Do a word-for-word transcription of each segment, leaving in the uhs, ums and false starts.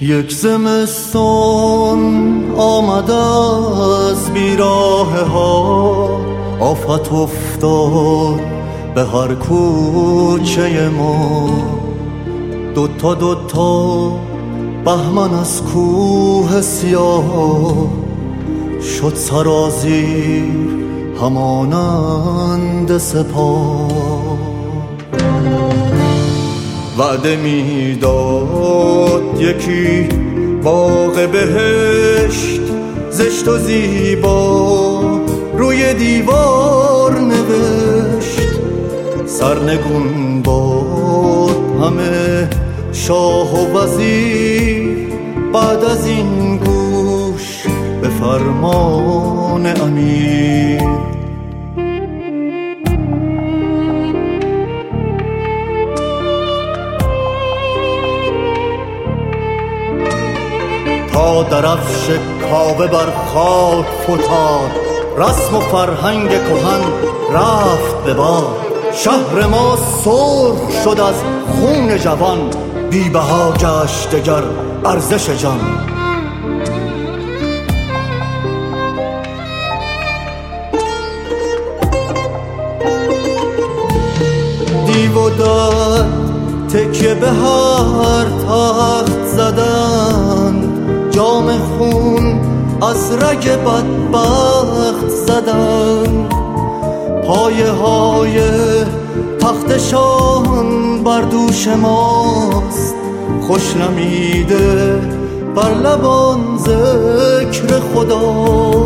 یک زمستان آمد از بیراه ها، آفت افتاد به هر کوچه ما. دوتا دوتا بهمن از کوه سیاه، شد سرازیر همانند سپاه. وعده میداد یکی باغ بهشت، زشت و زیبا روی دیوار نوشت. سرنگون باد همه شاه و وزیر، بعد از این گوش به فرمان امیر. تا درفش کاوه بر خاک فتاد، رسم و فرهنگ کهن رفت به باد. شهر ما سرخ شد از خون جوان، بی بها گشت دگر ارزش جان. دیو و دد تکیه به هر تخت زدن، جام خون از رگ بدبخت زدن. پایه های تختشان بر دوش ماست، خوش نمیده بر لبان ذکر خدا.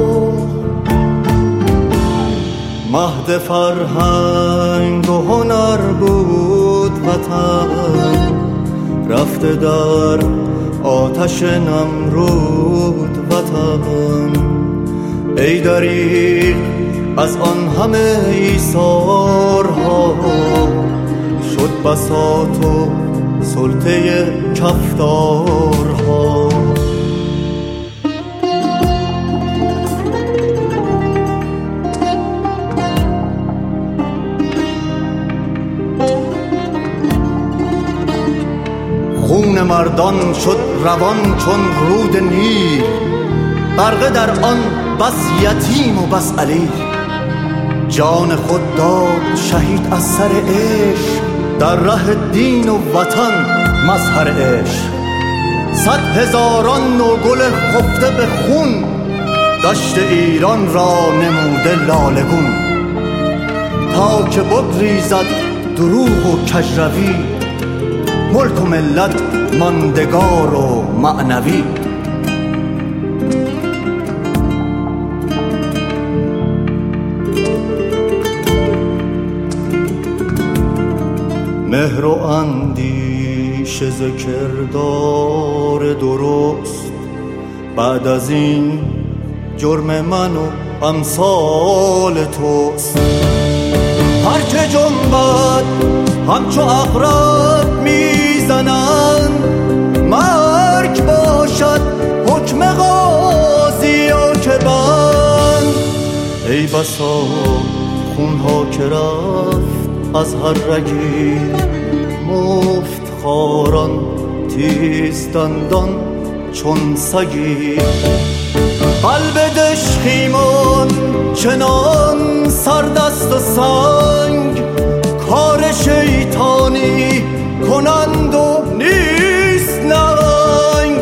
مهد فرهنگ و هنر بود وطن، رفته در آتش نمرود وطن. ای دریغ از آن همه ایثارها، شد بساط و سلطه کفتارها. خون مردان شد روان چون رود نیل، غرقه در آن بس یتیم و بس علیل. جان خود داد شهید از سر عشق، در ره دین و وطن مظهر عشق. صد هزاران نوگل خفته به خون، دشت ایران را نموده لالگون. تا که بگریزد دروغ و کجروی، ملک و ملت ماندگار و معنوی. مهر و اندیشه ذکردار درست، بعد از این جرم من و امثال توست. هر که جنبد همچو عقرب میزنند، مرگ باشد حکم قاضی یا که بند. ای بسا خونها که رفت از هر رگی، مفت خاران تیز دندان چون سگی. قلب دشخیمان چنان سردست و سنگ، کار شیطانی کنند و نیست ننگ.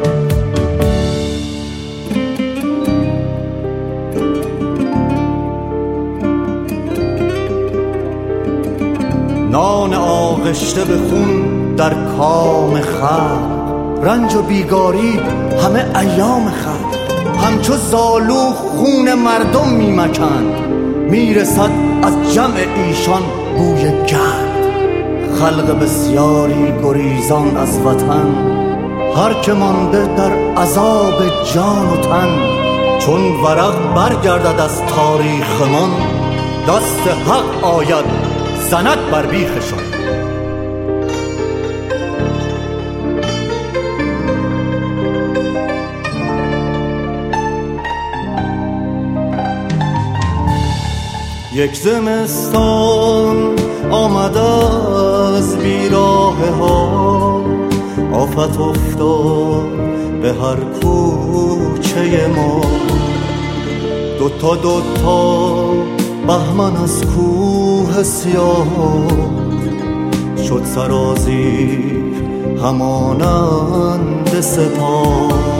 نان آغشته به خون در کام خلق، رنج و بیگاری همه ایام خلق. همچو زالو خون مردم میمکند، میرسد از جمع ایشان بوی گرد. خلق بسیاری گریزان از وطن، هر که مانده در عذاب جان و تن. چون ورق برگردد از تاریخ من، دست حق آید زند بر بیخشان. یک زمستان آمد از بیراه ها، آفت افتاد به هر کوچه ما، دوتا دوتا بهمن از کوه سیاه شد سرازیر همانند سپاه.